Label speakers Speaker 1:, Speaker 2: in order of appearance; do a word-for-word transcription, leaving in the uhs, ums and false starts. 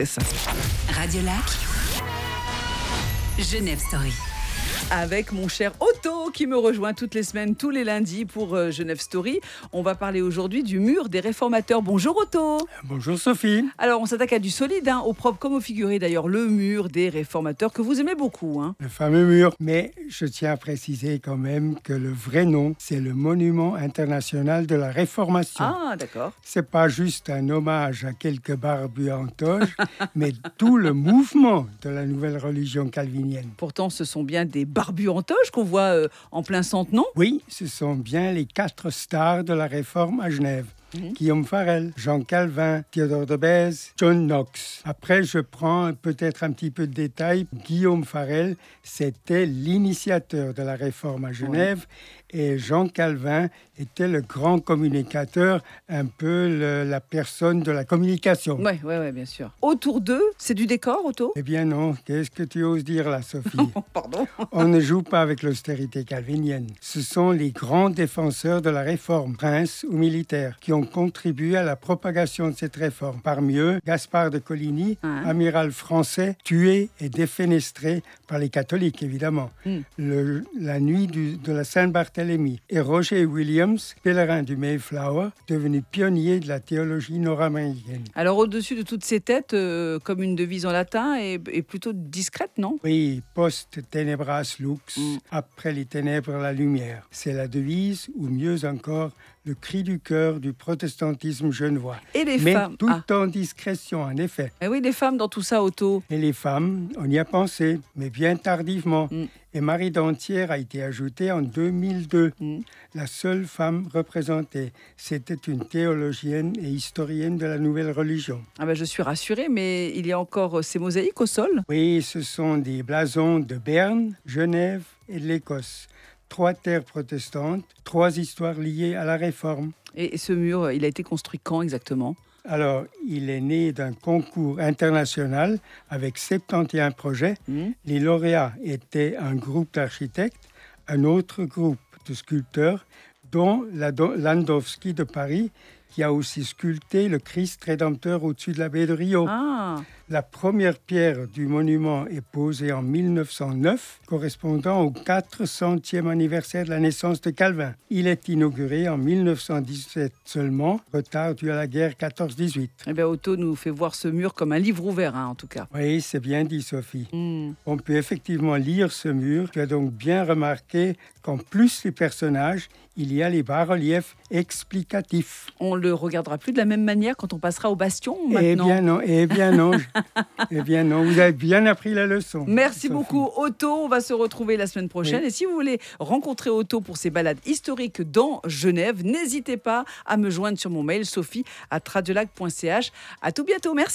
Speaker 1: Radio Lac, Genève Story.
Speaker 2: Avec mon cher Otto qui me rejoint toutes les semaines, tous les lundis pour euh, Genève Story. On va parler aujourd'hui du mur des réformateurs. Bonjour Otto.
Speaker 3: Bonjour Sophie.
Speaker 2: Alors on s'attaque à du solide, hein, au propre comme au figuré d'ailleurs, le mur des réformateurs que vous aimez beaucoup. Hein.
Speaker 3: Le fameux mur. Mais je tiens à préciser quand même que le vrai nom, c'est le Monument international de la Réformation.
Speaker 2: Ah d'accord.
Speaker 3: C'est pas juste un hommage à quelques barbus en toge, mais tout le mouvement de la nouvelle religion calvinienne.
Speaker 2: Pourtant ce sont bien des barbus en toge qu'on voit euh, en plein centre, non ?
Speaker 3: Oui, ce sont bien les quatre stars de la Réforme à Genève. Mmh. Guillaume Farel, Jean Calvin, Théodore de Bèze, John Knox. Après, je prends peut-être un petit peu de détails. Guillaume Farel, c'était l'initiateur de la Réforme à Genève. Oui. Et Jean Calvin était le grand communicateur, un peu le, la personne de la communication.
Speaker 2: Oui, oui, oui, bien sûr. Autour d'eux, c'est du décor, Otto ?
Speaker 3: Eh bien non, qu'est-ce que tu oses dire là, Sophie ?
Speaker 2: Pardon.
Speaker 3: On ne joue pas avec l'austérité calvinienne. Ce sont les grands défenseurs de la Réforme, princes ou militaires, qui ont contribué à la propagation de cette réforme. Parmi eux, Gaspard de Coligny, hein? Amiral français, tué et défenestré par les catholiques, évidemment, mm. le, la nuit du, de la Saint-Barthélemy. Et Roger Williams, pèlerin du Mayflower, devenu pionnier de la théologie nord-américaine.
Speaker 2: Alors au-dessus de toutes ces têtes, euh, comme une devise en latin, est, est plutôt discrète, non ?
Speaker 3: Oui, post tenebras lux, mm. après les ténèbres la lumière. C'est la devise, ou mieux encore, le cri du cœur du protestantisme genevois.
Speaker 2: Et les
Speaker 3: Mais
Speaker 2: femmes,
Speaker 3: tout
Speaker 2: ah.
Speaker 3: en discrétion, en effet.
Speaker 2: Et oui, les femmes dans tout ça, Otto.
Speaker 3: Et les femmes, on y a pensé, mais bien tardivement. Mm. Et Marie d'Antière a été ajoutée en deux mille deux. Mm. La seule femme représentée, c'était une théologienne et historienne de la nouvelle religion.
Speaker 2: Ah ben je suis rassurée, mais il y a encore ces mosaïques au sol ?
Speaker 3: Oui, ce sont des blasons de Berne, Genève et de l'Écosse. Trois terres protestantes, trois histoires liées à la Réforme.
Speaker 2: Et ce mur, il a été construit quand exactement ?
Speaker 3: Alors, il est né d'un concours international avec soixante et onze projets. Mmh. Les lauréats étaient un groupe d'architectes, un autre groupe de sculpteurs, dont la Landowski de Paris, qui a aussi sculpté le Christ rédempteur au-dessus de la baie de Rio.
Speaker 2: Ah.
Speaker 3: La première pierre du monument est posée en mille neuf cent neuf, correspondant au quatre centième anniversaire de la naissance de Calvin. Il est inauguré en mille neuf cent dix-sept seulement, retard dû à la guerre quatorze dix-huit.
Speaker 2: Eh bien, Otto nous fait voir ce mur comme un livre ouvert, hein, en tout cas.
Speaker 3: Oui, c'est bien dit, Sophie.
Speaker 2: Mm.
Speaker 3: On peut effectivement lire ce mur. Tu as donc bien remarqué qu'en plus des personnages, il y a les bas-reliefs explicatifs.
Speaker 2: On le regardera plus de la même manière quand on passera au bastion maintenant.
Speaker 3: Eh bien non, eh bien non. Eh bien non, vous avez bien appris la leçon.
Speaker 2: Merci
Speaker 3: Sophie.
Speaker 2: beaucoup Otto, on va se retrouver la semaine prochaine. Oui. Et si vous voulez rencontrer Otto pour ses balades historiques dans Genève, n'hésitez pas à me joindre sur mon mail sophie arobase radiolac point c h. À tout bientôt, merci.